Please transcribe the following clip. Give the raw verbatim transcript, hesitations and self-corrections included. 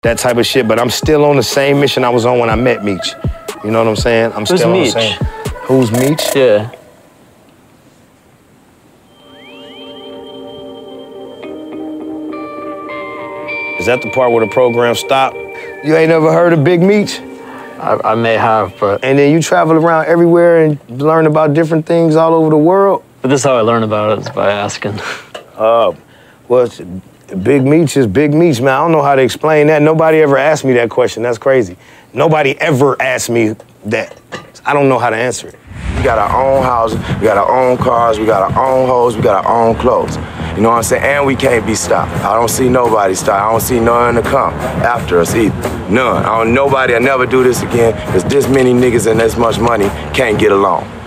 that type of shit, but I'm still on the same mission I was on when I met Meech. You know what I'm saying? I'm Who's still Meech? on the same. Who's Meech? Yeah. Is that the part where the program stopped? You ain't never heard of Big Meech? I, I may have, but... And then you travel around everywhere and learn about different things all over the world? But this is how I learn about it, is by asking. Uh, well, it's, Big Meech is Big Meech, man. I don't know how to explain that. Nobody ever asked me that question. That's crazy. Nobody ever asked me that. I don't know how to answer it. We got our own houses, we got our own cars, we got our own hoes, we got our own clothes. You know what I'm saying? And we can't be stopped. I don't see nobody stop. I don't see none to come after us either. None. I don't, nobody will never do this again, because this many niggas and this much money can't get along.